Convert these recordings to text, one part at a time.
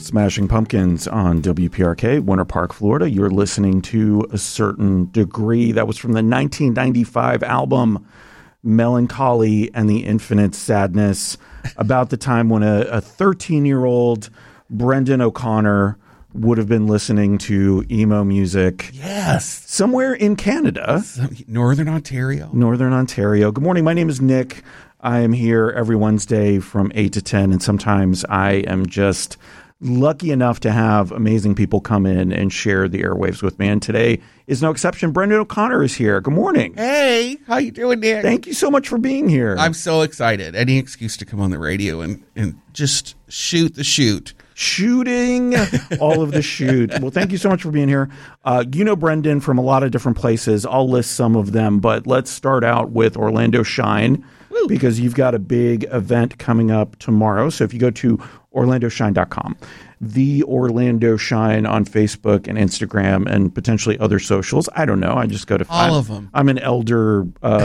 Smashing Pumpkins on WPRK, Winter Park, Florida. You're listening to A Certain Degree. That was from the 1995 album Melancholy and the Infinite Sadness, about the time when a 13-year-old Brendan O'Connor would have been listening to emo music. Yes. Somewhere in Canada. Northern Ontario. Northern Ontario. Good morning. My name is Nick. I am here every Wednesday from 8 to 10, and sometimes I am just lucky enough to have amazing people come in and share the airwaves with me. And today is no exception. Brendan O'Connor is here. Good morning. Hey, how you doing, Nick? Thank you so much for being here. I'm so excited. Any excuse to come on the radio and just shoot the shoot. Shooting all of the shoot. Well, thank you so much for being here. You know Brendan from a lot of different places. I'll list some of them, but let's start out with Orlando Shine. Woo. Because you've got a big event coming up tomorrow. So if you go to orlandoshine.com, the Orlando Shine on Facebook and Instagram and potentially other socials. I don't know. I just go to all of them. I'm an elder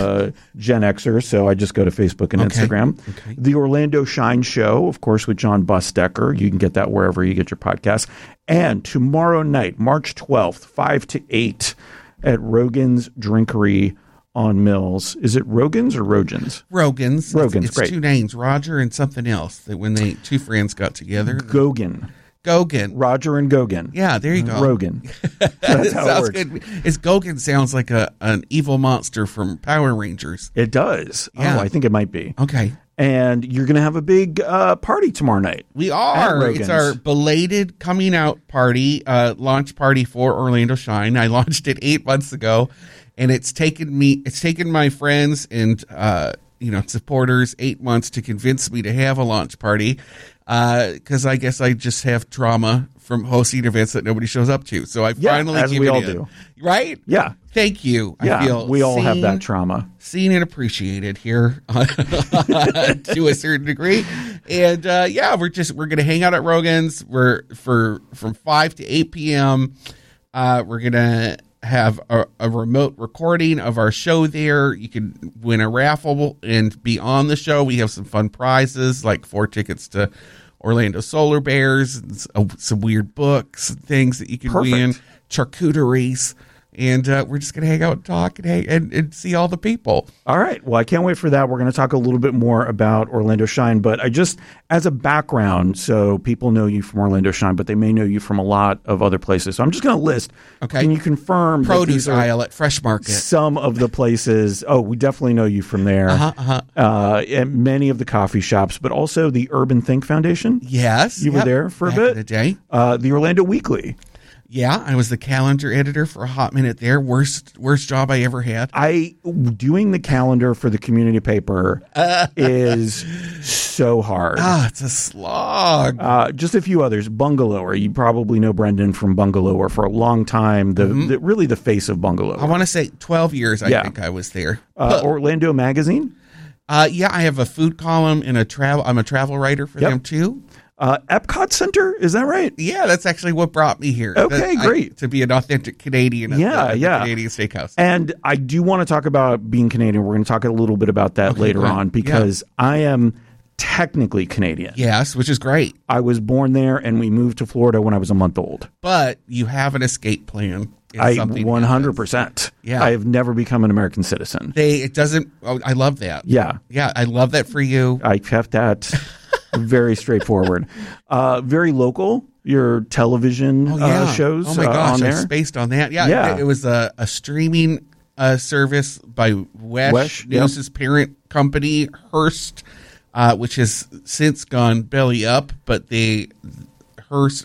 Gen Xer, so I just go to Facebook and Instagram. Okay. The Orlando Shine Show, of course, with John Busdecker. You can get that wherever you get your podcasts. And tomorrow night, March 12th, 5 to 8 at Rogan's Drinkery on Mills. Is it Rogan's or Rogan's? Rogan's. Rogan's, it's great. Two names, Roger and something else, that when two friends got together. Gogan. Roger and Gogan. Yeah, there you go. Rogan. That's how it works. Good. Gogan sounds like an evil monster from Power Rangers. It does. Yeah. Oh, I think it might be. Okay. And you're going to have a big party tomorrow night. We are. It's our belated coming out party, launch party for Orlando Shine. I launched it 8 months ago, and it's taken my friends and supporters 8 months to convince me to have a launch party, because I guess I just have trauma from hosting events that nobody shows up to. So I finally as we all do. Right? Yeah. Thank you. Yeah, I feel we all have that trauma. Seen and appreciated here to a certain degree. And we're going to hang out at Rogan's. From 5 to 8 p.m. We're going to have a remote recording of our show there. You can win a raffle and be on the show. We have some fun prizes, like 4 tickets to Orlando Solar Bears, and some weird books and things that you can win, charcuteries. And we're just going to hang out and talk and see all the people. All right. Well, I can't wait for that. We're going to talk a little bit more about Orlando Shine. But as a background, so people know you from Orlando Shine, but they may know you from a lot of other places. So I'm just going to list. Okay. Can you confirm? Produce aisle at Fresh Market. Some of the places. Oh, we definitely know you from there. And many of the coffee shops, but also the Urban Think Foundation. Yes. You were there for back a bit. In the day. The Orlando Weekly. Yeah, I was the calendar editor for a hot minute there. Worst job I ever had. Doing the calendar for the community paper is so hard. It's a slog. Just a few others. Bungalower. You probably know Brendan from Bungalower for a long time. Really the face of Bungalower. I want to say 12 years. I think I was there. Orlando Magazine. I have a food column and I'm a travel writer for them too. Epcot Center, is that right? Yeah, that's actually what brought me here. Okay, great. To be an authentic Canadian at the Canadian Steakhouse. And I do want to talk about being Canadian. We're going to talk a little bit about that later on, because I am technically Canadian. Yes, which is great. I was born there, and we moved to Florida when I was a month old. But you have an escape plan. 100%. Yeah. I have never become an American citizen. I love that. Yeah. Yeah, I love that for you. I kept that very straightforward. Very local. Your television shows oh my gosh, on there. I spaced on that. Yeah. It was a streaming service by Wesh News' parent company, Hearst, which has since gone belly up, but Hearst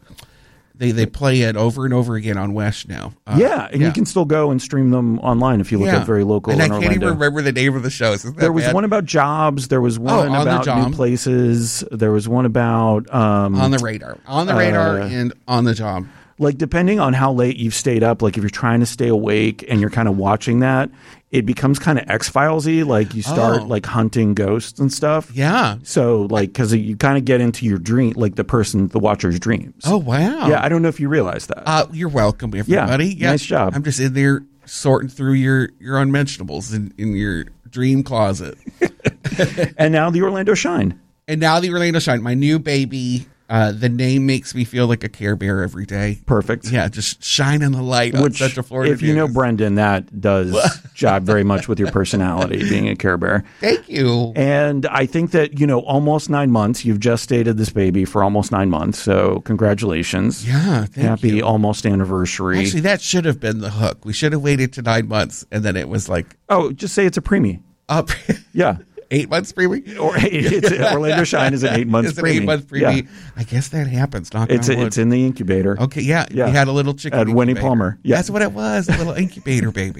They play it over and over again on Wesh now. You can still go and stream them online if you look up Very Local in Orlando. And I can't even remember the name of the shows. There was one about jobs. There was one about new places. There was one about On the Radar. On the Radar and On the Job. Like, depending on how late you've stayed up, like if you're trying to stay awake and you're kind of watching that, it becomes kind of X-Files-y. Like you start like hunting ghosts and stuff. Yeah. So like, because you kind of get into your dream, like the watcher's dreams. Oh, wow. Yeah, I don't know if you realize that. You're welcome, everybody. Yeah, nice job. I'm just in there sorting through your unmentionables in your dream closet. And now the Orlando Shine. My new baby. The name makes me feel like a Care Bear every day. Perfect. Yeah, just shining the light on Which, Central Florida. if you know Brendan, that does jibe very much with your personality, being a Care Bear. Thank you. And I think that, almost 9 months. You've gestated this baby for almost 9 months. So congratulations. Yeah, Happy almost anniversary. Actually, that should have been the hook. We should have waited to 9 months, and then it was like... Oh, just say it's a preemie. Up. Yeah. 8 months preemie? Or Orlando Shine is an 8 months It's preemie. an 8 month preemie. Yeah. I guess that happens. Knock on wood. It's in the incubator. Okay, yeah. Yeah. We had a little chicken At Winnie incubator. Palmer. Yeah. That's what it was, a little incubator baby.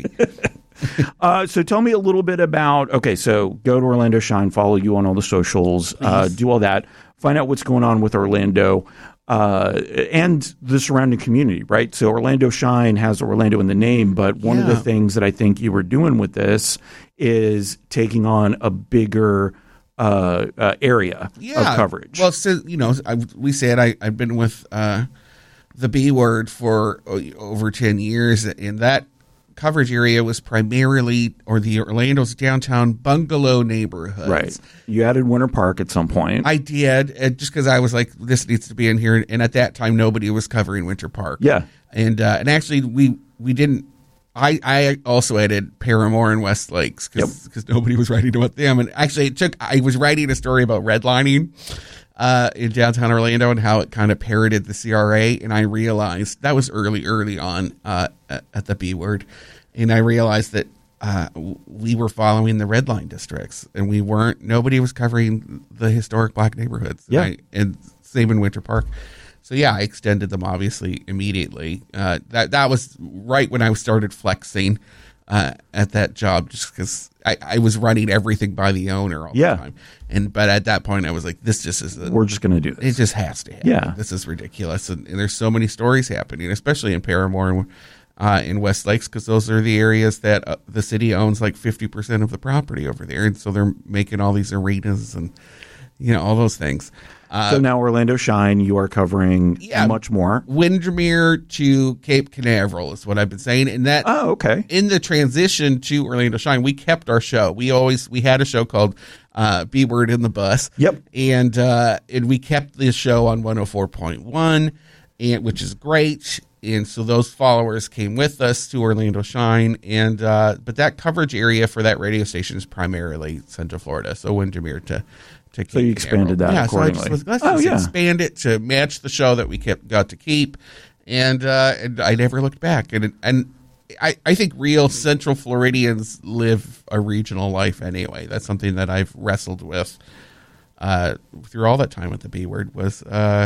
So tell me a little bit about, so go to Orlando Shine, follow you on all the socials, do all that, find out what's going on with Orlando and the surrounding community, right? So Orlando Shine has Orlando in the name, but one of the things that I think you were doing with this is taking on a bigger area of coverage. Well, so, we said I've been with the B Word for over 10 years, and that coverage area was primarily, or the Orlando's downtown bungalow neighborhoods. Right. You added Winter Park at some point. I did, just because I was like, this needs to be in here. And at that time, nobody was covering Winter Park. Yeah. And actually, we didn't. I also added Paramore and West Lakes because nobody was writing about them. And actually, I was writing a story about redlining in downtown Orlando and how it kind of parroted the CRA. And I realized that was early on at the B Word. And I realized that we were following the red line districts, and nobody was covering the historic black neighborhoods. Yeah. And same in Winter Park. So yeah, I extended them obviously immediately. That was right when I started flexing at that job, just because I was running everything by the owner all the time. But at that point, I was like, this just is. We're just going to do this. It just has to happen. Yeah. This is ridiculous. And there's so many stories happening, especially in Paramore and in West Lakes, because those are the areas that the city owns like 50% of the property over there. And so they're making all these arenas and, all those things. So now Orlando Shine, you are covering much more. Windermere to Cape Canaveral is what I've been saying. And that, in the transition to Orlando Shine, we kept our show. We had a show called B Word in the Bus. Yep. And we kept the show on 104.1, which is great. And so those followers came with us to Orlando Shine. And but that coverage area for that radio station is primarily Central Florida. So Windermere to So you expanded that accordingly. So let's just expand it to match the show that we got to keep, and I never looked back. And I think real Central Floridians live a regional life anyway. That's something that I've wrestled with through all that time at the B Word was.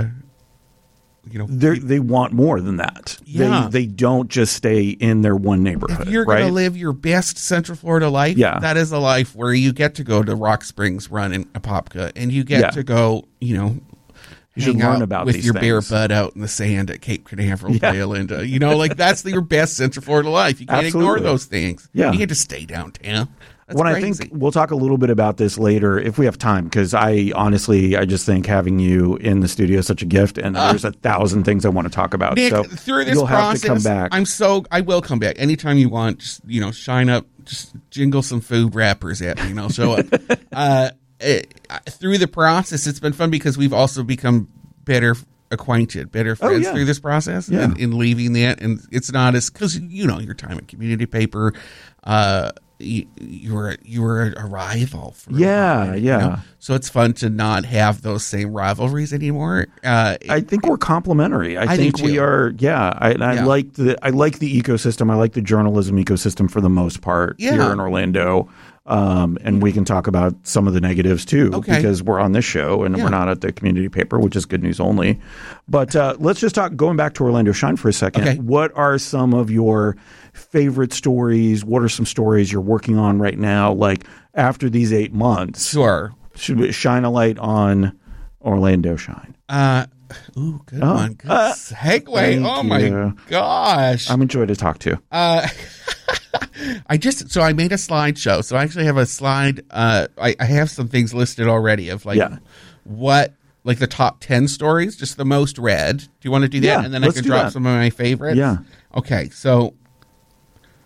They want more than that. Yeah. They don't just stay in their one neighborhood. If you're going to live your best Central Florida life, that is a life where you get to go to Rock Springs Run in Apopka, and you get to go, you should learn about with these your things. bare butt out in the sand at Cape Canaveral, Linda. That's your best Central Florida life. You can't ignore those things. Yeah. You get to stay downtown. When I think we'll talk a little bit about this later if we have time, because I just think having you in the studio is such a gift, and there's 1,000 things I want to talk about. Nick, so through this you'll process, have to come back. I will come back anytime you want. Just, shine up, just jingle some food wrappers at me, and I'll show up. Through the process, it's been fun because we've also become better acquainted, better friends through this process, and in leaving that, and it's not as because your time at community paper. You were a rival for a while, so it's fun to not have those same rivalries anymore. I think we're complementary. I think we are. I like the ecosystem. I like the journalism ecosystem for the most part here in Orlando. And we can talk about some of the negatives too, because we're on this show and we're not at the community paper, which is good news only. But let's just talk, going back to Orlando Shine for a second. Okay. What are some of your favorite stories? What are some stories you're working on right now? Like after these 8 months, should we shine a light on Orlando Shine? Good one. Good segue. Oh my gosh. I'm enjoying to talk to. I made a slideshow. So I actually have a slide. I have some things listed already of what the top 10 stories, just the most read. Do you want to do that? And then I can drop some of my favorites. Yeah. Okay. So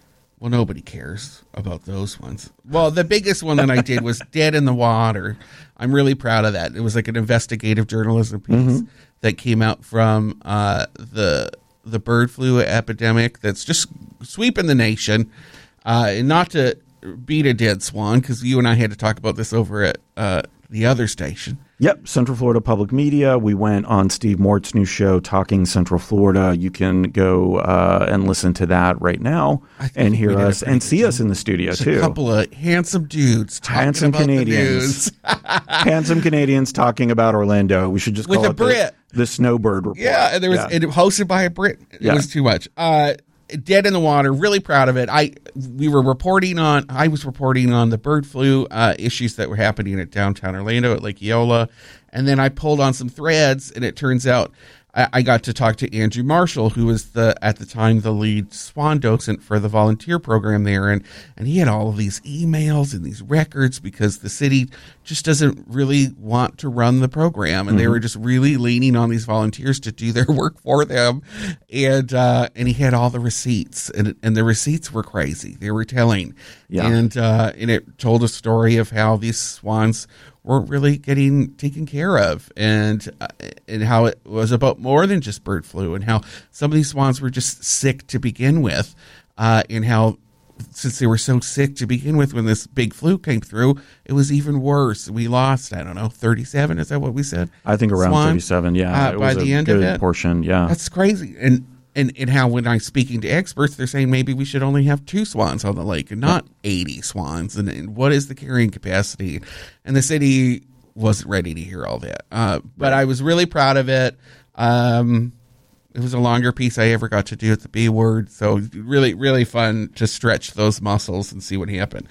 Well, nobody cares about those ones. Well, the biggest one that I did was Dead in the Water. I'm really proud of that. It was like an investigative journalism piece that came out from the bird flu epidemic that's just sweeping the nation. And not to beat a dead swan, because you and I had to talk about this over at the other station. Yep, Central Florida Public Media. We went on Steve Mort's new show, Talking Central Florida. You can go and listen to that right now and hear us and see us in the studio, too. A couple of handsome dudes talking about Canadians. the news. Handsome Canadians talking about Orlando. We should just call With a it Brit. The Snowbird Report. Yeah, and it hosted by a Brit. It was too much. Dead in the Water, really proud of it. I was reporting on the bird flu issues that were happening at downtown Orlando at Lake Eola, and then I pulled on some threads, and it turns out I got to talk to Andrew Marshall, who was at the time the lead swan docent for the volunteer program there, and he had all of these emails and these records because the city just doesn't really want to run the program, and they were just really leaning on these volunteers to do their work for them, and he had all the receipts, and the receipts were crazy. They were telling, and it told a story of how these swans weren't really getting taken care of, and how it was about more than just bird flu, and how some of these swans were just sick to begin with, and how since they were so sick to begin with when this big flu came through, it was even worse. We lost, 37, is that what we said? I think around Swans, 37, yeah. It by was the a end good of it. portion, yeah. That's crazy. And how when I'm speaking to experts, they're saying maybe we should only have 2 swans on the lake and not 80 swans. And what is the carrying capacity? And the city wasn't ready to hear all that. But I was really proud of it. It was a longer piece I ever got to do at the B Word. So really, really fun to stretch those muscles and see what happened.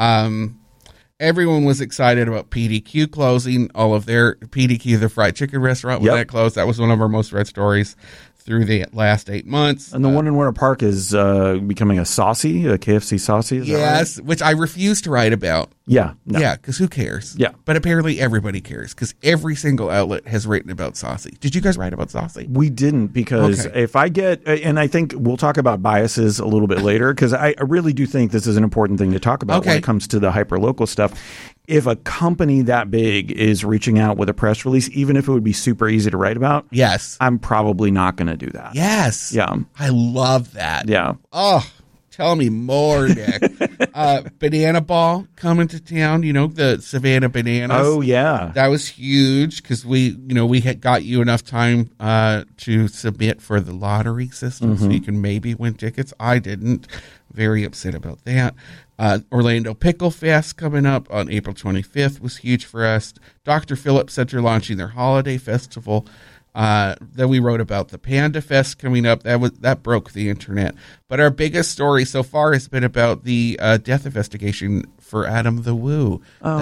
Everyone was excited about PDQ closing. All of their PDQ, the fried chicken restaurant, when that closed. That was one of our most read stories through the last 8 months. And the one in Winter Park is becoming a KFC saucy. Is yes, that right? Which I refuse to write about. Yeah. No. Yeah, because who cares? Yeah. But apparently everybody cares because every single outlet has written about saucy. Did you guys write about saucy? We didn't, because if I get, and I think we'll talk about biases a little bit later, because I really do think this is an important thing to talk about when it comes to the hyper-local stuff. If a company that big is reaching out with a press release, even if it would be super easy to write about, yes, I'm probably not going to do that. Yes. Yeah. I love that. Yeah. Oh, tell me more, Nick. Banana Ball coming to town, the Savannah Bananas. Oh, yeah. That was huge because we had got you enough time to submit for the lottery system so you can maybe win tickets. I didn't. Very upset about that. Orlando Pickle Fest coming up on April 25th was huge for us. Dr. Phillips Center launching their holiday festival. Then we wrote about the Panda Fest coming up. That broke the internet. But our biggest story so far has been about the death investigation for Adam the Woo, the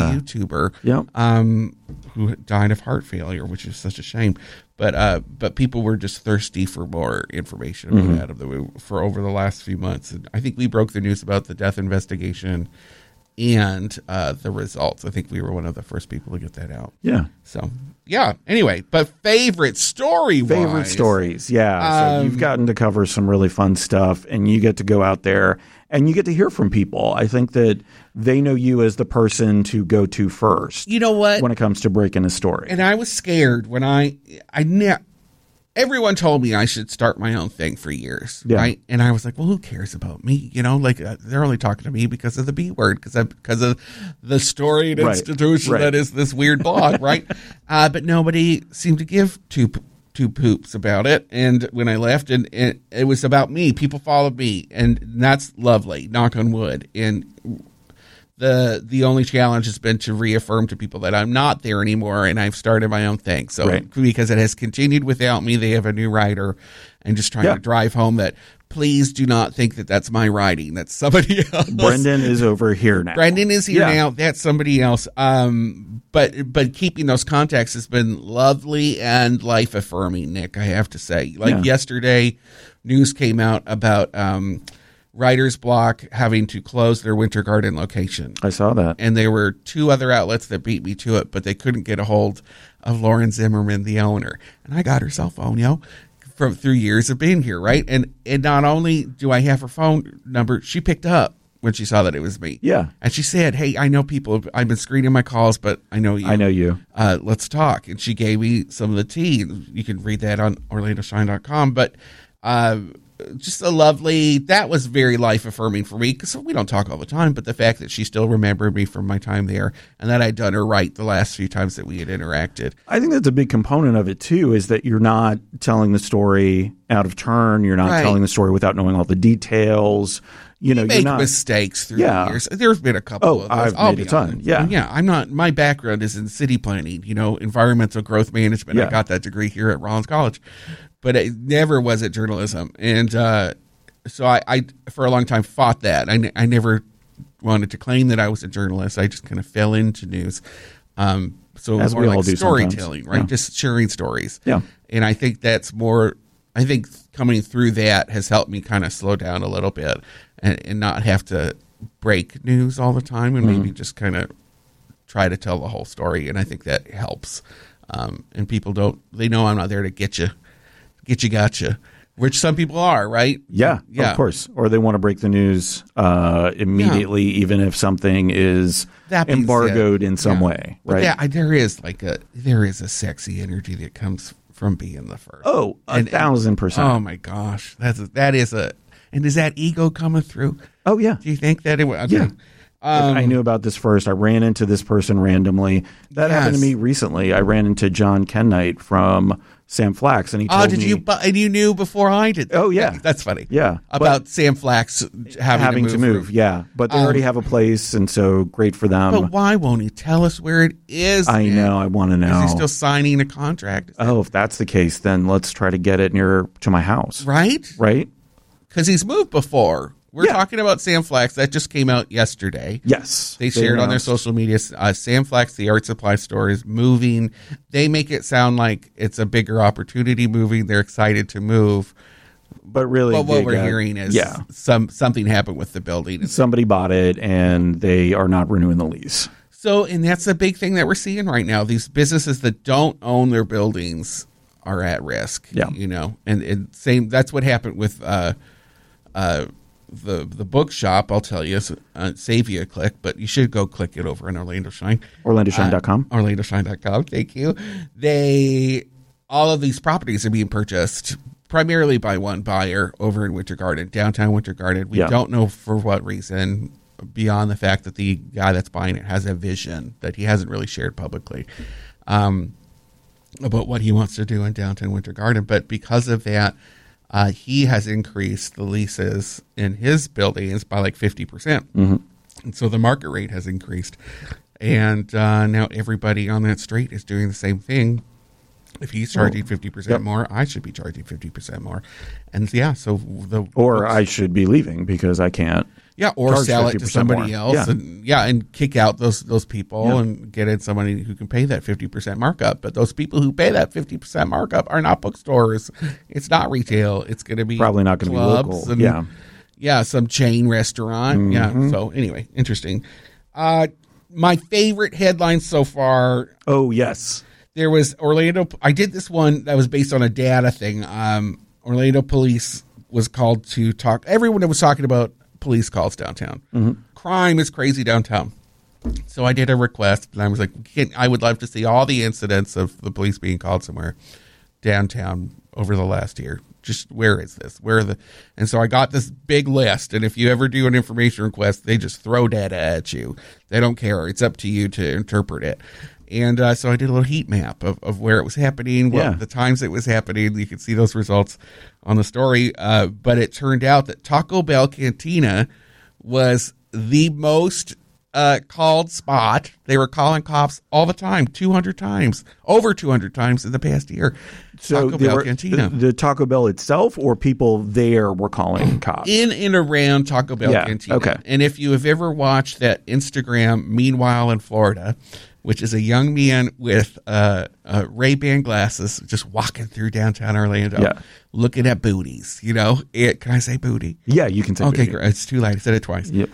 YouTuber, who died of heart failure, which is such a shame. But people were just thirsty for more information about Adam the Woo for over the last few months. And I think we broke the news about the death investigation and the results. I think we were one of the first people to get that out. Yeah. So, yeah. Anyway, but favorite stories. Yeah. So you've gotten to cover some really fun stuff, and you get to go out there and you get to hear from people. I think that they know you as the person to go to first. You know what? When it comes to breaking a story. And I was scared when everyone told me I should start my own thing for years, right? And I was like, well, who cares about me? They're only talking to me because of the B Word, because of the storied institution that is this weird blog, right? But nobody seemed to give two poops about it. And when I left, and it was about me, people followed me, and that's lovely, knock on wood. And the only challenge has been to reaffirm to people that I'm not there anymore, and I've started my own thing. So because it has continued without me, they have a new writer, and just trying to drive home that please do not think that that's my writing. That's somebody else. Brendan is over here now. Brendan is here now. That's somebody else. But keeping those contacts has been lovely and life affirming, Nick, I have to say. Yesterday, news came out about Writer's Block having to close their Winter Garden location. I saw that. And there were 2 other outlets that beat me to it, but they couldn't get a hold of Lauren Zimmerman, the owner. And I got her cell phone, through years of being here, right? And not only do I have her phone number, she picked up when she saw that it was me. Yeah. And she said, "Hey, I know people. I've been screening my calls, but I know you. I know you. Let's talk." And she gave me some of the tea. You can read that on OrlandoShine.com. But just that was very life affirming for me, because we don't talk all the time, but the fact that she still remembered me from my time there, and that I'd done her right the last few times that we had interacted. I think that's a big component of it too, is that you're not telling the story out of turn. You're not telling the story without knowing all the details. You know, make you're not, mistakes through the years. There's been a couple of those. I've made a ton. Yeah. Yeah. I'm not, my background is in city planning, environmental growth management. I got that degree here at Rollins College, but it never was at journalism. And so I, for a long time, fought that. I never wanted to claim that I was a journalist. I just kind of fell into news. So as more we like all do storytelling, sometimes. right? Yeah. Just sharing stories. Yeah. And I think that's more, I think coming through that has helped me kind of slow down a little bit and not have to break news all the time, and maybe just kind of try to tell the whole story. And I think that helps. And people they know I'm not there to get you, gotcha, which some people are, right? Yeah, of course. Or they want to break the news immediately, even if something is embargoed in some way, right? But there is a sexy energy that comes from being the first. Oh, 1,000%. Oh my gosh, and is that ego coming through? Oh yeah. Do you think that it was? Okay. Yeah. I knew about this first. I ran into this person randomly. That happened to me recently. I ran into John Knight from Sam Flax, and he told me. And you knew before I did. Oh yeah, that's funny. Yeah, about Sam Flax having to move. Yeah, but they already have a place, and so great for them. But why won't he tell us where it is? I know. I want to know. Is he still signing a contract? Oh, if that's the case, then let's try to get it near to my house. Right. Because he's moved before. We're talking about Sam Flax. That just came out yesterday. Yes. They shared on their social media. Sam Flax, the art supply store, is moving. They make it sound like it's a bigger opportunity moving. They're excited to move. But really, what we're hearing is something happened with the building. Somebody bought it, and they are not renewing the lease. So, and that's a big thing that we're seeing right now. These businesses that don't own their buildings are at risk. Yeah. And same. That's what happened with the bookshop. I'll tell you, save you a click, but you should go click it over on Orlando Shine. OrlandoShine.com. OrlandoShine.com. Thank you. All of these properties are being purchased primarily by one buyer over in Winter Garden, downtown Winter Garden. We don't know for what reason, beyond the fact that the guy that's buying it has a vision that he hasn't really shared publicly about what he wants to do in downtown Winter Garden. But because of that, he has increased the leases in his buildings by like 50%. Mm-hmm. And so the market rate has increased. And now everybody on that street is doing the same thing. If he's charging 50% more, I should be charging 50% more. And so I should be leaving because I can't. Yeah, or sell it to somebody else. Yeah. And kick out those people and get in somebody who can pay that 50% markup. But those people who pay that 50% markup are not bookstores. It's not retail. It's going to be probably not going to be local. And, some chain restaurant. Mm-hmm. Yeah. So anyway, interesting. My favorite headline so far. Oh, yes. There was Orlando. I did this one that was based on a data thing. Orlando police was called to talk. Everyone was talking about police calls downtown. Mm-hmm. Crime is crazy downtown. So I did a request, and I was like, I would love to see all the incidents of the police being called somewhere downtown over the last year. Just where is this? And so I got this big list. And if you ever do an information request, they just throw data at you. They don't care. It's up to you to interpret it. And so I did a little heat map of where it was happening, the times it was happening. You can see those results on the story. But it turned out that Taco Bell Cantina was the most called spot. They were calling cops all the time, 200 times, over 200 times in the past year. So Taco Bell Cantina. The Taco Bell itself, or people there were calling cops? In and around Taco Bell Cantina. Okay. And if you have ever watched that Instagram, Meanwhile in Florida, which is a young man with Ray-Ban glasses just walking through downtown Orlando, looking at booties. Can I say booty? Yeah, you can say booty. Okay, great. It's too late. I said it twice. Yep.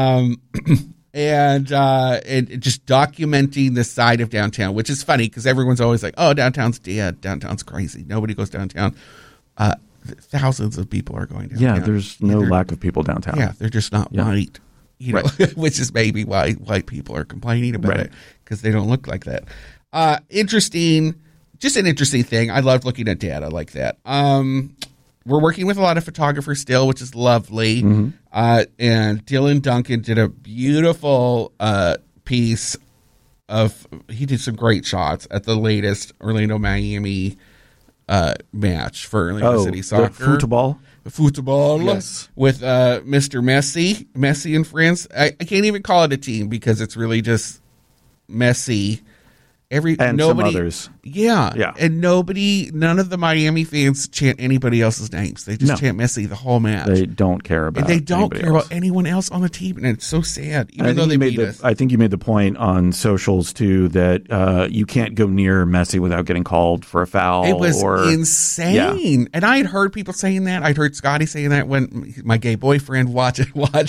And just documenting the side of downtown, which is funny because everyone's always like, oh, downtown's dead. Downtown's crazy. Nobody goes downtown. thousands of people are going downtown. Yeah, there's no lack of people downtown. Yeah, they're just not white, Right. which is maybe why white people are complaining about Right. it, because they don't look like that. Interesting, just an interesting thing. I love looking at data like that. We're working with a lot of photographers still, which is lovely. Mm-hmm. And Dylan Duncan did a beautiful piece he did some great shots at the latest Orlando-Miami match for Orlando City Soccer. The football? Football, with Mr. Messi and friends. I can't even call it a team because it's really just Messi. And some others. Yeah. And none of the Miami fans chant anybody else's names. They just chant Messi the whole match. They don't care about And they don't care else. about anyone else on the team. And it's so sad, even though they beat us. I think you made the point on socials, too, that you can't go near Messi without getting called for a foul. It was insane. Yeah. And I had heard people saying that. I'd heard Scotty saying that when my gay boyfriend watching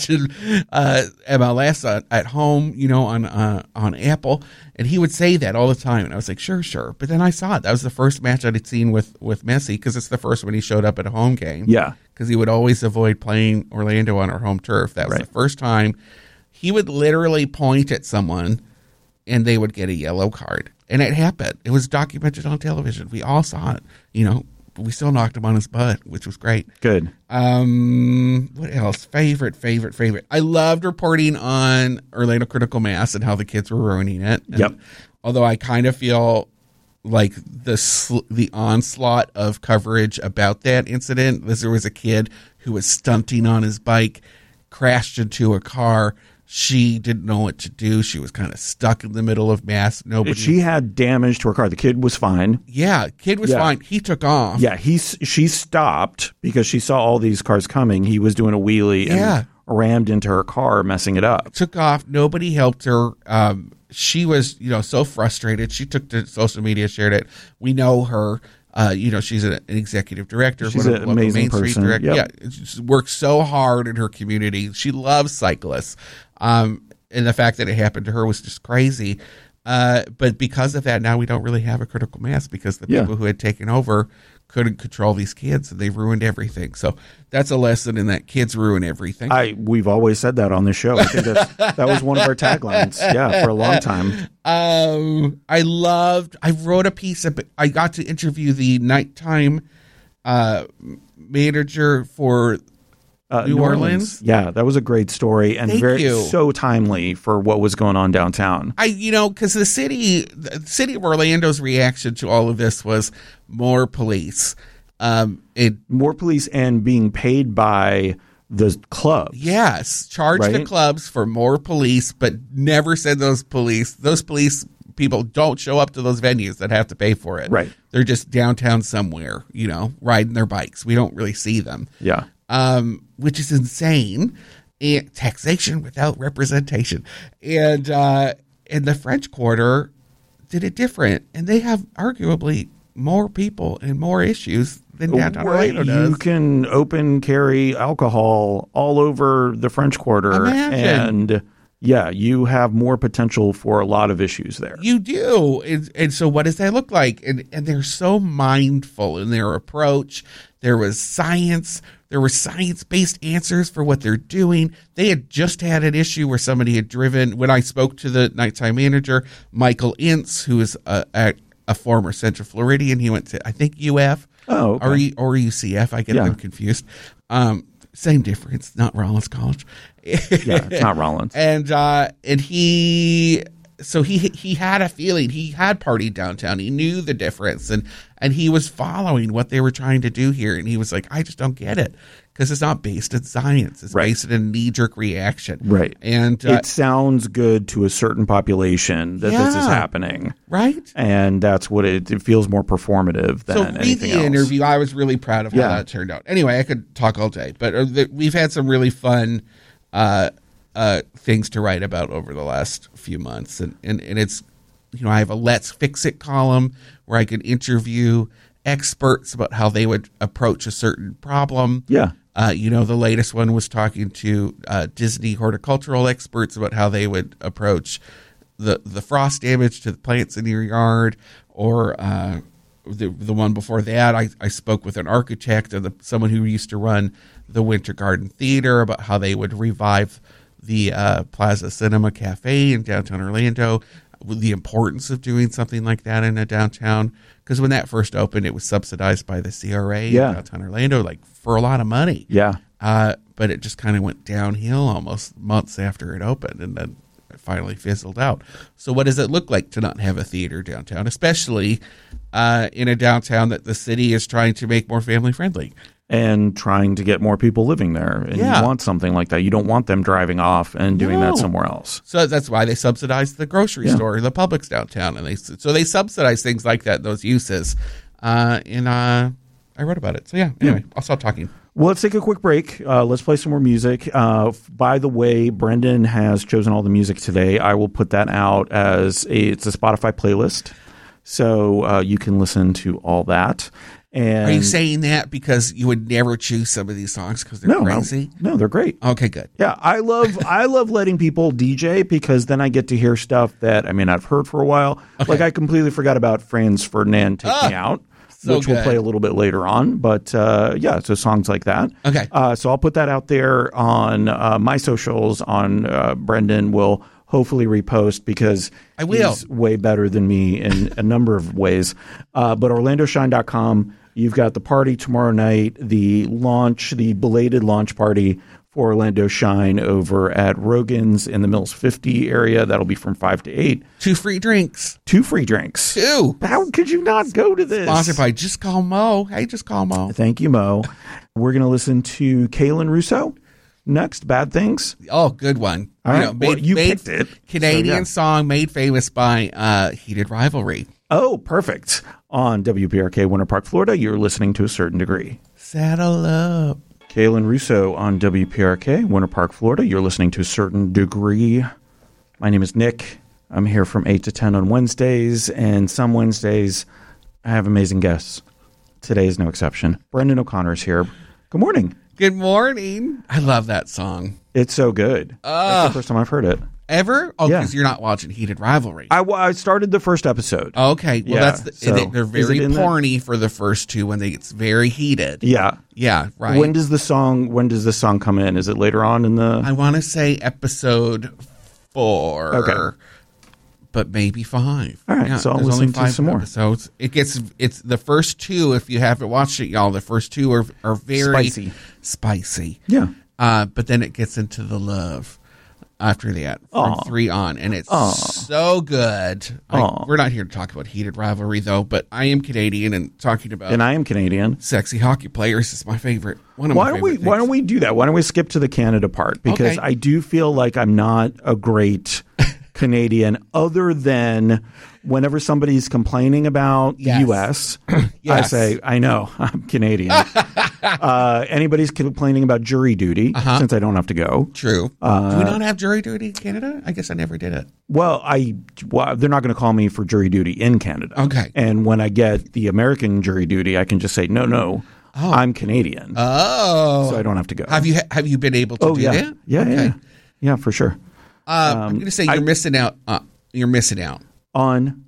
MLS at home, on Apple. And he would say that all the time. And I was like, sure. But then I saw it. That was the first match I'd seen with Messi, because it's the first when he showed up at a home game. Yeah. Because he would always avoid playing Orlando on our home turf. That was the first time. He would literally point at someone and they would get a yellow card. And it happened. It was documented on television. We all saw it. But we still knocked him on his butt, which was great. Good. What else? Favorite. I loved reporting on Orlando Critical Mass and how the kids were ruining it. And Yep. Although I kind of feel like the onslaught of coverage about that incident, there was a kid who was stunting on his bike, crashed into a car. She didn't know what to do. She was kind of stuck in the middle of Mass. She had damage to her car. The kid was fine. Yeah, kid was fine. He took off. Yeah, she stopped because she saw all these cars coming. He was doing a wheelie and rammed into her car, messing it up. Took off. Nobody helped her. She was, so frustrated. She took to social media, shared it. We know her. She's an executive director. She's an amazing person. Yep. Yeah, she works so hard in her community. She loves cyclists. And the fact that it happened to her was just crazy. But because of that, now we don't really have a critical mass because the people who had taken over couldn't control these kids, and they've ruined everything. So that's a lesson in that kids ruin everything. We've always said that on this show. I think that was one of our taglines. Yeah, for a long time. I wrote a piece. I got to interview the nighttime manager for New Orleans. Yeah, that was a great story and so timely for what was going on downtown. Because the city of Orlando's reaction to all of this was more police. More police and being paid by the clubs. Yes, charge the clubs for more police, but never said those police people don't show up to those venues that have to pay for it. Right. They're just downtown somewhere, riding their bikes. We don't really see them. Yeah. Which is insane. And taxation without representation. And the French Quarter did it different. And they have arguably more people and more issues than downtown Orlando does. You can open carry alcohol all over the French Quarter. Imagine. And yeah, you have more potential for a lot of issues there. You do. And so what does that look like? And they're so mindful in their approach. There was science. There were science-based answers for what they're doing. They had just had an issue where somebody had driven. When I spoke to the nighttime manager, Michael Ince, who is a former Central Floridian, he went to, I think, UF or UCF. I get them confused. Same difference, not Rollins College. Yeah, it's not Rollins. And he had a feeling. He had partied downtown. He knew the difference, and he was following what they were trying to do here. And he was like, I just don't get it because it's not based in science. It's based in a knee-jerk reaction. Right. And it sounds good to a certain population that this is happening. Right. And that's what it feels more performative than anything else. The interview, I was really proud of how that turned out. Anyway, I could talk all day, but we've had some really fun things to write about over the last few months. And it's, I have a Let's Fix It column where I could interview experts about how they would approach a certain problem. Yeah. The latest one was talking to Disney horticultural experts about how they would approach the frost damage to the plants in your yard, or the one before that, I spoke with an architect and someone who used to run the Winter Garden Theater about how they would revive the Plaza Cinema Cafe in downtown Orlando, the importance of doing something like that in a downtown. Because when that first opened, it was subsidized by the CRA in downtown Orlando, like for a lot of money. Yeah. But it just kind of went downhill almost months after it opened, and then it finally fizzled out. So what does it look like to not have a theater downtown, especially in a downtown that the city is trying to make more family-friendly? And trying to get more people living there. And you want something like that. You don't want them driving off and doing that somewhere else. So that's why they subsidize the grocery store, the Publix downtown. And they subsidize things like that, those uses. I wrote about it. So anyway, I'll stop talking. Well, let's take a quick break. Let's play some more music. By the way, Brendan has chosen all the music today. I will put that out it's a Spotify playlist. So you can listen to all that. And are you saying that because you would never choose some of these songs because they're crazy? No, they're great. Okay, good. Yeah, I love letting people DJ because then I get to hear stuff that I've heard for a while. Okay. Like I completely forgot about Franz Ferdinand Take Me Out, which we'll play a little bit later on. But so songs like that. Okay. So I'll put that out there on my socials. Brendan will hopefully repost because he's way better than me in a number of ways. But OrlandoShine.com, you've got the party tomorrow night, the belated launch party for Orlando Shine over at Rogan's in the Mills 50 area. That'll be from 5 to 8. 2 free drinks. 2 free drinks. 2. How could you not go to this? Sponsored by Just Call Mo. Hey, Just Call Mo. Thank you, Mo. We're going to listen to Kaylin Russo. Next, Bad Things. Oh, good one. All right. You picked it. Canadian song made famous by Heated Rivalry. Oh, perfect. On WPRK, Winter Park, Florida, you're listening to A Certain Degree. Saddle up. Kaylin Russo on WPRK, Winter Park, Florida, you're listening to A Certain Degree. My name is Nick. I'm here from 8 to 10 on Wednesdays, and some Wednesdays I have amazing guests. Today is no exception. Brendan O'Connor is here. Good morning. Good morning. I love that song. It's so good. That's the first time I've heard it. Ever? Oh, because you're not watching Heated Rivalry. I started the first episode. Okay. Well, they're very porny for the first 2 when it's very heated. Yeah. Yeah, right. When does the song come in? Is it later on in the... I want to say episode 4. Okay. But maybe 5. All right, so I'll listen to some more. So it's the first 2. If you haven't watched it, y'all, the first 2 are very spicy. Yeah. But then it gets into the love after that from 3 on, and it's so good. We're not here to talk about Heated Rivalry though, but I am Canadian and talking about. And I am Canadian. Sexy hockey players is my favorite. Why don't we do that? Why don't we skip to the Canada part? Because I do feel like I'm not a great Canadian, other than whenever somebody's complaining about the U.S., I say, I know, I'm Canadian. Anybody's complaining about jury duty, since I don't have to go. True. Do we not have jury duty in Canada? I guess I never did it. Well, they're not going to call me for jury duty in Canada. Okay. And when I get the American jury duty, I can just say, no, I'm Canadian. Oh. So I don't have to go. Have you been able to do that? Yeah, yeah, for sure. I'm going to say you're missing out. You're missing out on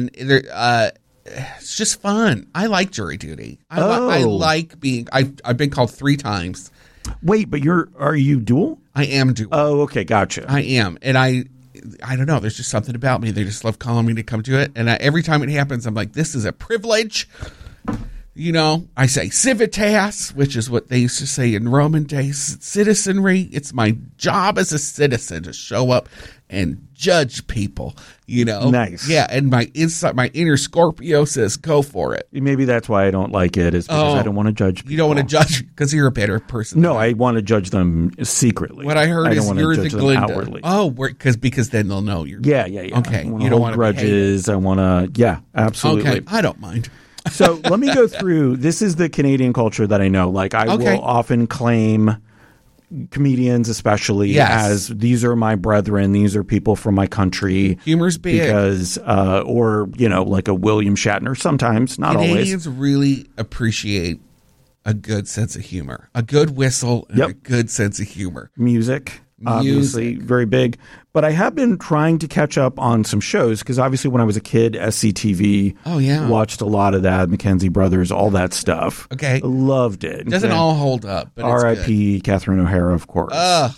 it's just fun. I like jury duty. I like being. I've been called 3 times. Wait, but are you dual? I am dual. Oh, okay, gotcha. I am, and I don't know. There's just something about me. They just love calling me to come to it, and every time it happens, I'm like, this is a privilege. You know, I say civitas, which is what they used to say in Roman days. Citizenry. It's my job as a citizen to show up and judge people. You know, nice. Yeah, and my inner Scorpio says, "Go for it." Maybe that's why I don't like it. Is because I don't want to judge people. You don't want to judge because you're a better person. No, I want to judge them secretly. What I heard is you're the Glinda. Outwardly. Oh, because then they'll know you're. Yeah. Okay, you don't want grudges. I want to. Yeah, absolutely. Okay, I don't mind. So let me go through. This is the Canadian culture that I know. Like I will often claim comedians, especially as these are my brethren. These are people from my country. Humor's big because, or like a William Shatner. Sometimes, not always. Canadians really appreciate a good sense of humor, a good whistle, and a good sense of humor. Music. obviously very big. But I have been trying to catch up on some shows because obviously when I was a kid, SCTV, watched a lot of that, Mackenzie Brothers, all that stuff. Okay. Loved it. Doesn't all hold up, but R.I.P. Catherine O'Hara, of course.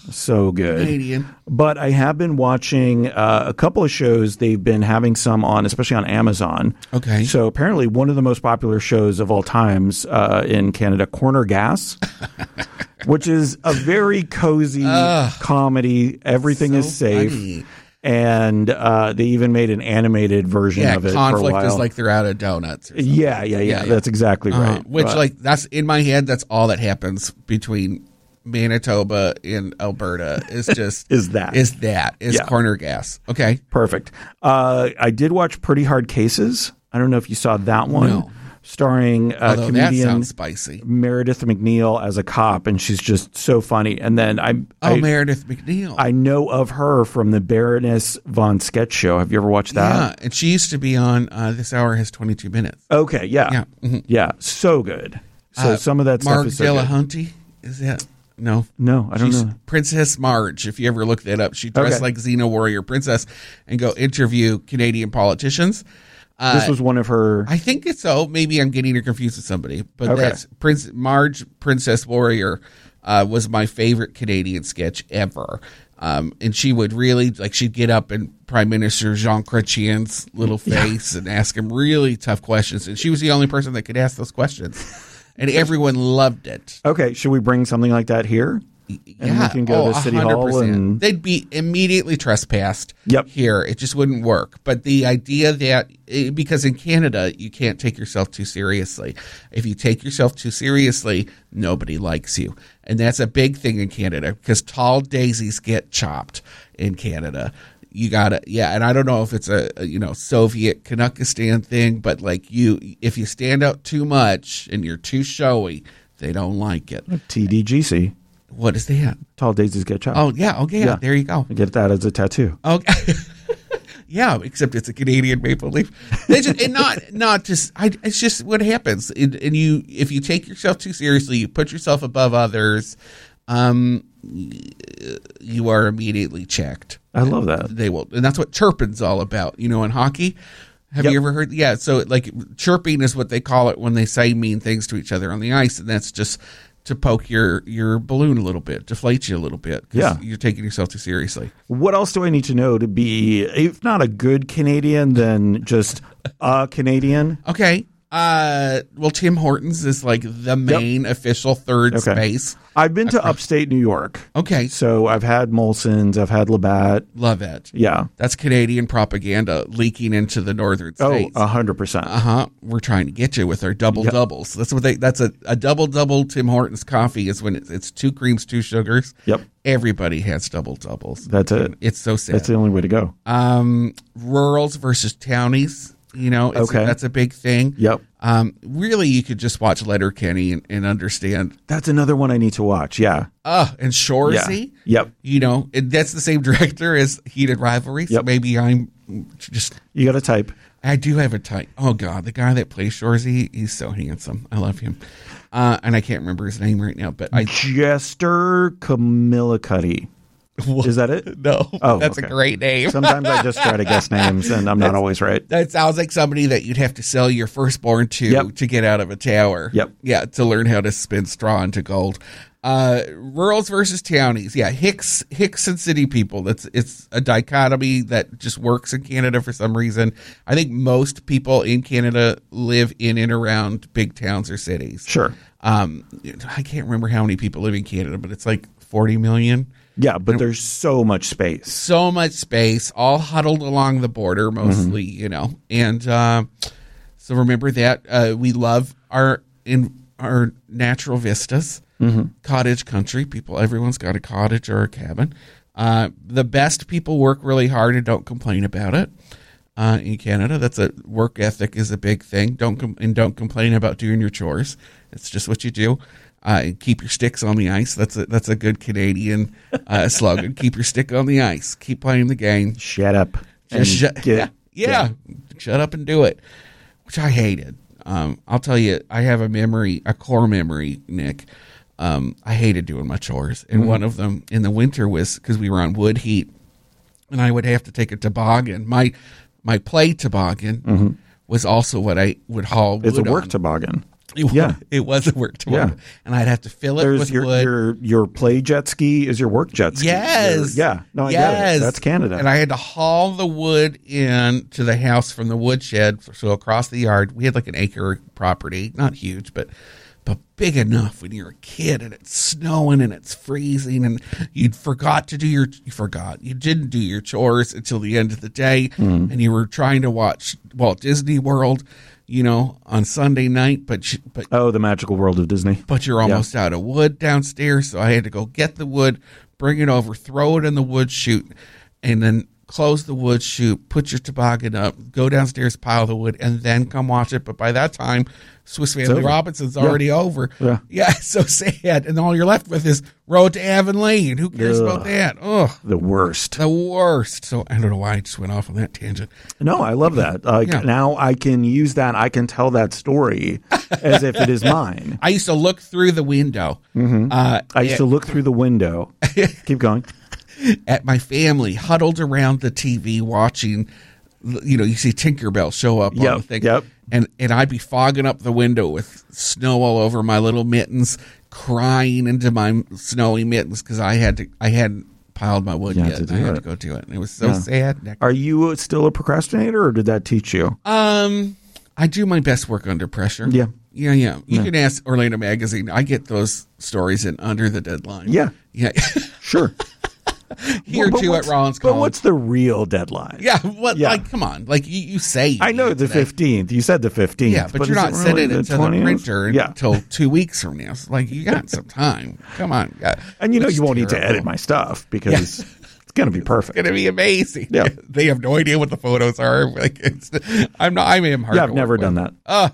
So good. Canadian. But I have been watching a couple of shows. They've been having some on, especially on Amazon. Okay. So apparently one of the most popular shows of all times in Canada, Corner Gas, which is a very cozy comedy. Everything is safe. Funny. And they even made an animated version of it for a Conflict while. is like they're out of donuts. Or something. Yeah. That's exactly right. Which, that's in my head, that's all that happens between Manitoba and Alberta is just is Corner Gas. Okay, perfect. I did watch Pretty Hard Cases. I don't know if you saw that one. No. Starring that comedian sounds spicy. Meredith McNeil as a cop, and she's just so funny. And then Meredith McNeil. I know of her from the Baroness von Sketch Show. Have you ever watched that? Yeah, and she used to be on This Hour Has 22 Minutes. Okay, yeah. Yeah. Mm-hmm. Yeah, so good. So some of that stuff Marg is so good. Delahunty, is that? No, I don't know. Princess Marge, if you ever look that up. She dressed like Xena Warrior Princess and go interview Canadian politicians. This was one of her... I think it's so. Maybe I'm getting her confused with somebody. But that's Marge Princess Warrior was my favorite Canadian sketch ever. And she would really, she'd get up in Prime Minister Jean Chrétien's little face and ask him really tough questions. And she was the only person that could ask those questions. And everyone loved it. Okay, should we bring something like that here? And we can go to City 100%. Hall and... They'd be immediately trespassed Yep. here. It just wouldn't work. But the idea that, because in Canada, you can't take yourself too seriously. If you take yourself too seriously, nobody likes you. And that's a big thing in Canada because tall daisies get chopped in Canada. You gotta, and I don't know if it's a Soviet Kanukistan thing, but if you stand out too much and you're too showy, they don't like it. TDGC. What is that? Tall daisies get chopped. Oh, yeah. Okay. Yeah. There you go. Get that as a tattoo. Okay. Yeah, except it's a Canadian maple leaf. It's just what happens. If you take yourself too seriously, you put yourself above others, you are immediately checked. I love that. They will. And that's what chirping's all about. In hockey. Have you ever heard? Yeah. So chirping is what they call it when they say mean things to each other on the ice. And that's just to poke your balloon a little bit, deflate you a little bit. Yeah. You're taking yourself too seriously. What else do I need to know to be, if not a good Canadian, then just a Canadian? Okay. Well, Tim Hortons is the main official third space. I've been to upstate New York. Okay. So I've had Molson's, I've had Labatt. Love it. Yeah. That's Canadian propaganda leaking into the northern states. 100%. We're trying to get you with our double doubles. That's what that's a double Tim Hortons coffee is when it's 2 creams, 2 sugars. Yep. Everybody has double doubles. That's it. It's so sad. That's the only way to go. Rurals versus townies. That's a big thing. Yep. Really, you could just watch Letterkenny and understand. That's another one I need to watch. Yeah. And Shoresy. Yeah. Yep. And that's the same director as Heated Rivalry. So maybe I'm just. You got a type. I do have a type. Oh God, the guy that plays Shoresy, he's so handsome. I love him. And I can't remember his name right now, but Jester Camillicuddy. Is that it? No. Oh, that's a great name. Sometimes I just try to guess names, and I'm not always right. That sounds like somebody that you'd have to sell your firstborn to get out of a tower. Yep. Yeah, to learn how to spin straw into gold. Rurals versus townies. Yeah, Hicks and city people. It's a dichotomy that just works in Canada for some reason. I think most people in Canada live in and around big towns or cities. Sure. I can't remember how many people live in Canada, but it's 40 million. Yeah, but there's so much space. So much space, all huddled along the border mostly, And so remember that we love our natural vistas, cottage country. Everyone's got a cottage or a cabin. The best people work really hard and don't complain about it. In Canada, that's a work ethic is a big thing. Don't complain about doing your chores. It's just what you do. Keep your sticks on the ice. That's a good Canadian slogan. Keep your stick on the ice. Keep playing the game. Shut up. Shut up and do it, which I hated. I'll tell you, I have a core memory, Nick, I hated doing my chores. And one of them in the winter was because we were on wood heat, and I would have to take a toboggan. My play toboggan was also what I would haul wood It's a work on. toboggan. It was a work toboggan. Yeah. And I'd have to fill it with wood. Your play jet ski is your work jet ski. Yes. I get it. That's Canada. And I had to haul the wood in to the house from the woodshed. So across the yard, we had like an acre property, not huge, but big enough when you're a kid and it's snowing and it's freezing and you didn't do your chores until the end of the day and you were trying to watch Walt Disney World, on Sunday night, but the magical world of Disney. but you're almost out of wood downstairs, so I had to go get the wood, bring it over, throw it in the wood chute, and then close the wood chute, put your toboggan up, go downstairs, pile the wood, and then come watch it. But by that time, Swiss Family over. Robinson's already over. Yeah. Yeah, it's so sad. And all you're left with is Road to Avonlea. Who cares about that? Ugh, The worst. the worst. So I don't know why I just went off on that tangent. No, I love that. Yeah. Now I can use that. I can tell that story as if it is mine. I used to look through the window. I used to look through the window. Keep going. At my family huddled around the TV watching, you see Tinkerbell show up on the thing. Yep. And I'd be fogging up the window with snow all over my little mittens, crying into my snowy mittens because I hadn't piled my wood yet. to I do had it. to go do it. And it was so sad. Are you still a procrastinator, or did that teach you? I do my best work under pressure. Yeah. Yeah. You can ask Orlando Magazine. I get those stories in under the deadline. Yeah. Yeah. Sure. Here too at Rollins College. But what's the real deadline? Yeah, like, come on. Like, you say. I know the 15th. You said the 15th. Yeah, but you're is not it sending really it to the 20th? printer Yeah. until 2 weeks from now. So, like, you got some time. Come on. Yeah. And you It's won't need to terrible. edit my stuff because it's going to be perfect. It's going to be amazing. Yeah. They have no idea what the photos are. Like, I am hard Yeah, to I've never work done with. that.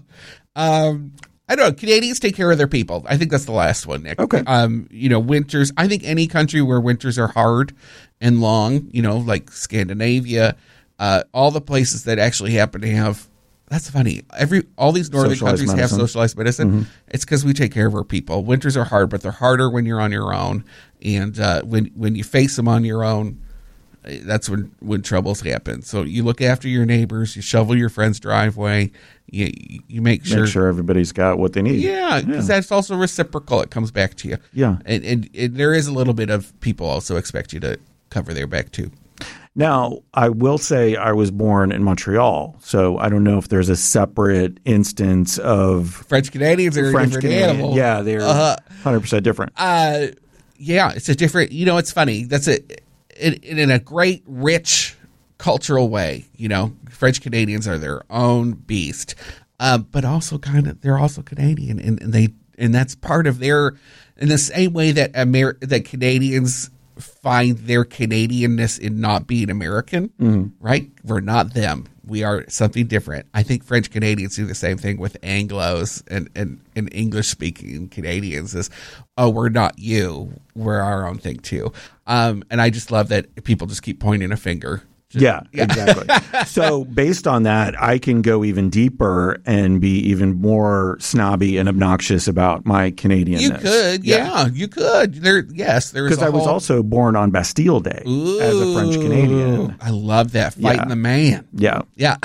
I don't know. Canadians take care of their people. I think that's the last one, Nick. Okay. Winters. I think any country where winters are hard and long, like Scandinavia, all the places that actually happen to have. That's funny. All these northern Socialized countries medicine. have socialized medicine. It's because we take care of our people. Winters are hard, but they're harder when you're on your own. And when you face them on your own, that's when troubles happen. So you look after your neighbors, you shovel your friend's driveway, you make sure everybody's got what they need. yeah, because that's also reciprocal. It comes back to you. Yeah. And there is a little bit of people also expect you to cover their back too. Now, I will say I was born in Montreal, so I don't know if there's a separate instance of French Canadians are a different Canadian. animal. Yeah, they're 100% different. Yeah, it's a different. It's funny. That's in a great, rich cultural way. French Canadians are their own beast, but also they're also Canadian, and that's part of their. In the same way that that Canadians find their Canadianness in not being American, right? We're not them. We are something different. I think French Canadians do the same thing with Anglos and English speaking Canadians is, we're not you. We're our own thing too. And I just love that people just keep pointing a finger. Yeah, exactly. So based on that, I can go even deeper and be even more snobby and obnoxious about my Canadianness. You could, yeah, you could. There's because I was also born on Bastille Day as a French Canadian. I love that, fighting the man. Yeah, Yeah.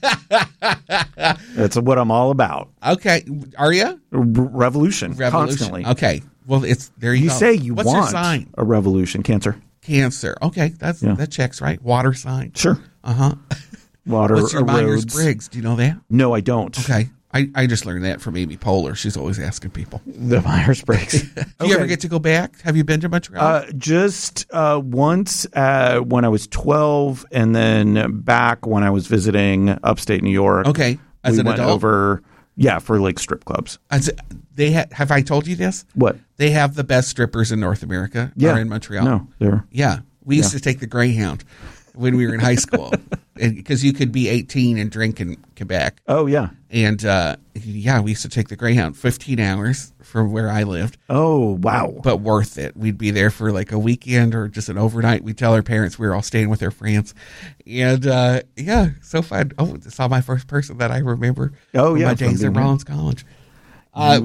that's what I'm all about. Okay, are you? Revolution, constantly. Okay, well, there you You go. say you What's your want sign? a revolution, Cancer. Cancer. Okay, that checks, right? Water sign. Sure. Water. What's your Myers erodes. Briggs? Do you know that? No, I don't. Okay. I just learned that from Amy Poehler. She's always asking people. The Myers Briggs. Do you ever get to go back? Have you been to Montreal? Just once when I was 12, and then back when I was visiting upstate New York. Okay. As we an went adult? over, for like strip clubs. Have I told you this? What? They have the best strippers in North America. Are in Montreal. No, they're Yeah. We used to take the Greyhound when we were in high school because you could be 18 and drink in Quebec. Oh yeah. And we used to take the Greyhound 15 hours from where I lived. Oh wow. But worth it. We'd be there for like a weekend or just an overnight. We'd tell our parents we were all staying with their friends. And so fun. Oh, I saw my first person that I remember Oh, from yeah, my from days at being here. Rollins College.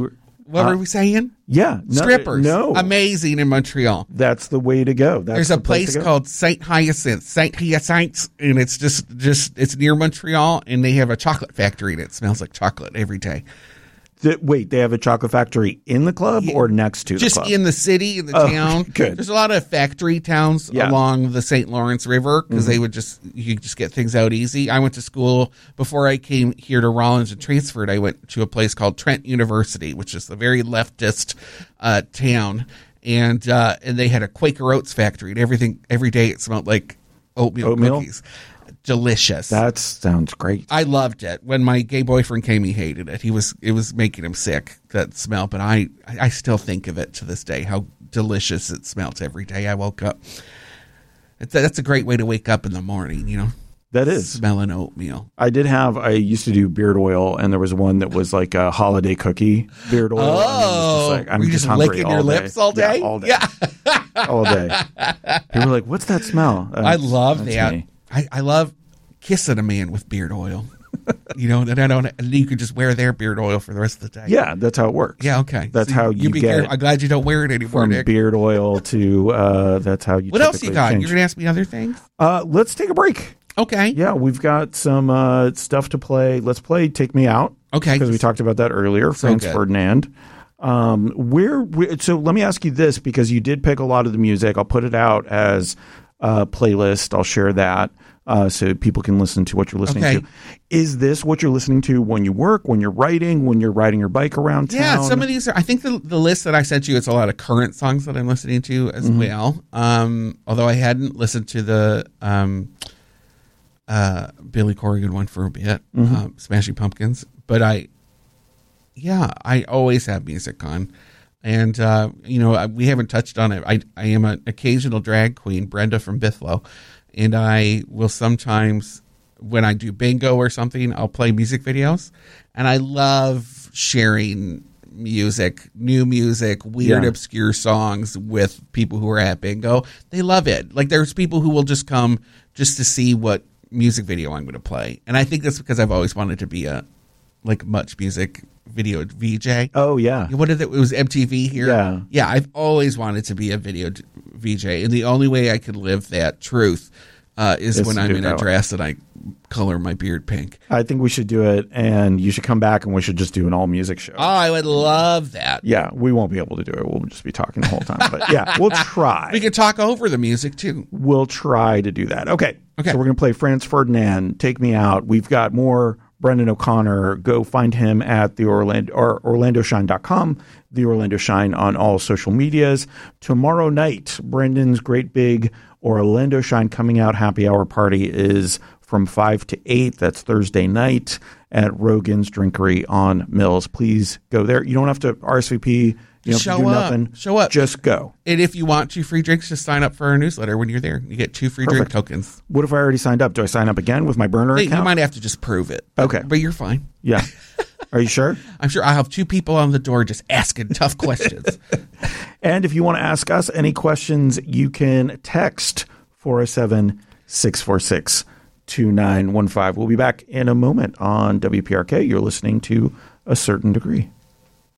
What were we saying? Yeah. Strippers. No. Amazing in Montreal. That's the way to go. There's a place called St. Hyacinth, and it's near Montreal, and they have a chocolate factory, and it smells like chocolate every day. Wait, they have a chocolate factory in the club or next to the club? Just in the city, in the town. Good. There's a lot of factory towns along the St. Lawrence River because you could just get things out easy. I went to school before I came here to Rollins and transferred. I went to a place called Trent University, which is a very leftist town, and they had a Quaker Oats factory, and every day it smelled like oatmeal cookies. Delicious. That sounds great. I loved it. When my gay boyfriend came, he hated it. It was making him sick, that smell. But I still think of it to this day, how delicious it smelt every day I woke up. That's a great way to wake up in the morning, you know. That is. Smelling oatmeal. I used to do beard oil, and there was one that was like a holiday cookie beard oil. Oh, I'm just hungry licking your lips all day? Yeah, all day. Yeah. All day. People were like, what's that smell? I love that. Me. I love kissing a man with beard oil. You know, and you could just wear their beard oil for the rest of the day. Yeah, that's how it works. Yeah, okay. That's how you get careful. I'm glad you don't wear it anymore, from Nick. beard oil to that's how you. What else you got? change. You're going to ask me other things? Let's take a break. Okay. Yeah, we've got some stuff to play. Let's play "Take Me Out." Okay. Because we talked about that earlier. Franz Ferdinand. So let me ask you this, because you did pick a lot of the music. I'll put it out as a playlist. I'll share that. So people can listen to what you're listening to. Is this what you're listening to when you work, when you're riding your bike around town? Yeah, some of these are, I think the list that I sent you, it's a lot of current songs that I'm listening to as well. Although I hadn't listened to the Billy Corgan one for a bit, Smashing Pumpkins. But I always have music on. And, we haven't touched on it. I am an occasional drag queen, Brenda from Bithlow. And I will sometimes, when I do bingo or something, I'll play music videos. And I love sharing music, new music, weird, obscure songs with people who are at bingo. They love it. Like, there's people who will just come just to see what music video I'm going to play. And I think that's because I've always wanted to be a, Much Music video VJ. Oh, yeah. What is it? It was MTV here. Yeah. Yeah, I've always wanted to be a video VJ. And the only way I could live that truth is when I'm in a dress and I color my beard pink. I think we should do it, and you should come back, and we should just do an all-music show. Oh, I would love that. Yeah, we won't be able to do it. We'll just be talking the whole time. But yeah, we'll try. We could talk over the music, too. We'll try to do that. Okay. So we're going to play Franz Ferdinand, Take Me Out. We've got more Brendan O'Connor. Go find him at OrlandoShine.com, The Orlando Shine on all social medias. Tomorrow night, Brendan's great big Orlando Shine Coming Out happy hour party is from 5 to 8. That's Thursday night at Rogan's Drinkery on Mills. Please go there. You don't have to RSVP. You don't have to do nothing. Show up. Just go. And if you want 2 free drinks, just sign up for our newsletter when you're there. You get 2 free drink tokens. What if I already signed up? Do I sign up again with my burner account? You might have to just prove it. Okay. But you're fine. Yeah. Are you sure? I'm sure. I have 2 people on the door just asking tough questions. And if you want to ask us any questions, you can text 407-646-2915. We'll be back in a moment on WPRK. You're listening to A Certain Degree.